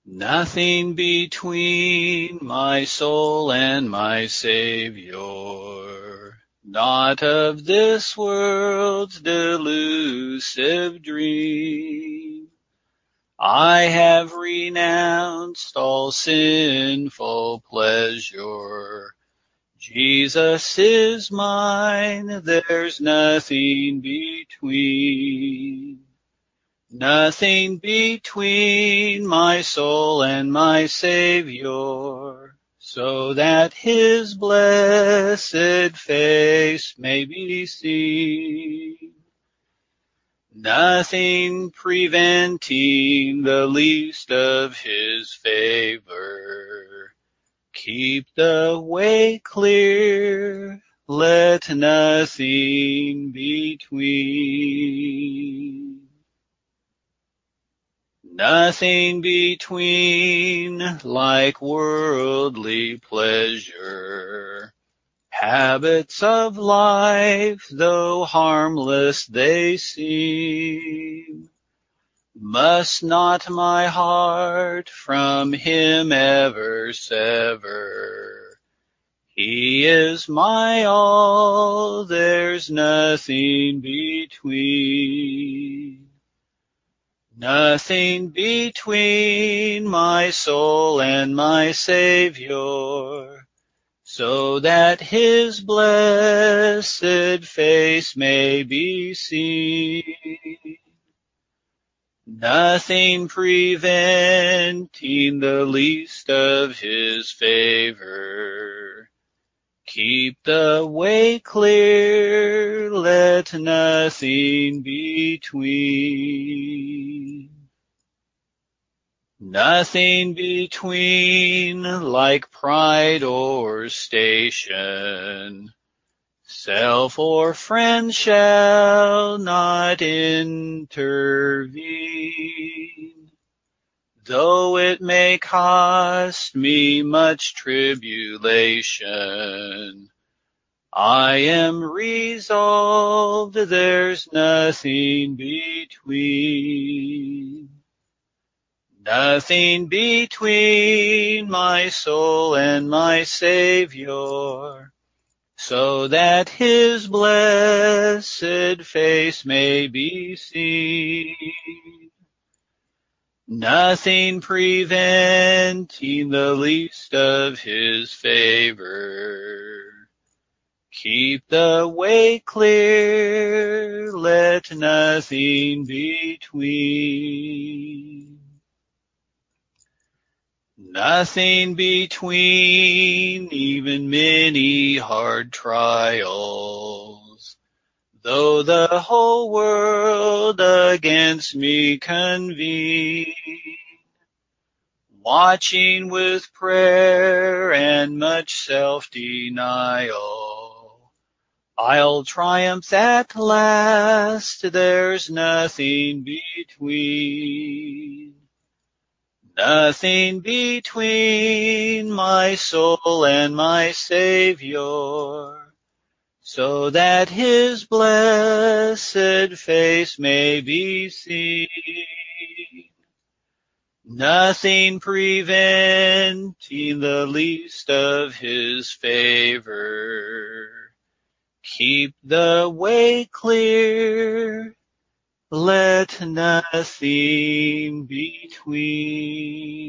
Nothing between my soul and my Savior, not of this world's delusive dream. I have renounced all sinful pleasure. Jesus is mine, there's nothing between. Nothing between my soul and my Savior, so that his blessed face may be seen. Nothing preventing the least of his favor. Keep the way clear, let nothing between. Nothing between like worldly pleasure. Habits of life, though harmless they seem, must not my heart from him ever sever. He is my all, there's nothing between. Nothing between my soul and my Savior, so that his blessed face may be seen. Nothing preventing the least of his favor. Keep the way clear, let nothing between. Nothing between like pride or station. Self or friend shall not intervene, though it may cost me much tribulation. I am resolved there's nothing between. Nothing between my soul and my Savior, so that his blessed face may be seen. Nothing preventing the least of his favor. Keep the way clear, let nothing between. Nothing between, even many hard trials. Though the whole world against me convene, watching with prayer and much self-denial, I'll triumph at last, there's nothing between. Nothing between my soul and my Savior, so that his blessed face may be seen. Nothing preventing the least of his favor. Keep the way clear, let nothing between.